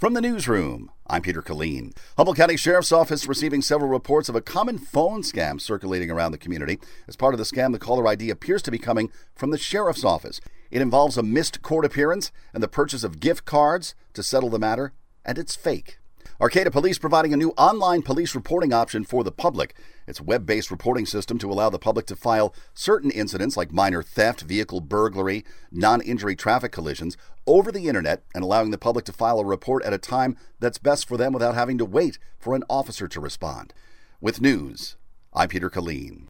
From the newsroom, I'm Peter Killeen. Humboldt County Sheriff's Office receiving several reports of a common phone scam circulating around the community. As part of the scam, the caller ID appears to be coming from the Sheriff's Office. It involves a missed court appearance and the purchase of gift cards to settle the matter, and it's fake. Arcata Police providing a new online police reporting option for the public. It's a web-based reporting system to allow the public to file certain incidents like minor theft, vehicle burglary, non-injury traffic collisions over the internet, and allowing the public to file a report at a time that's best for them without having to wait for an officer to respond. With news, I'm Peter Killeen.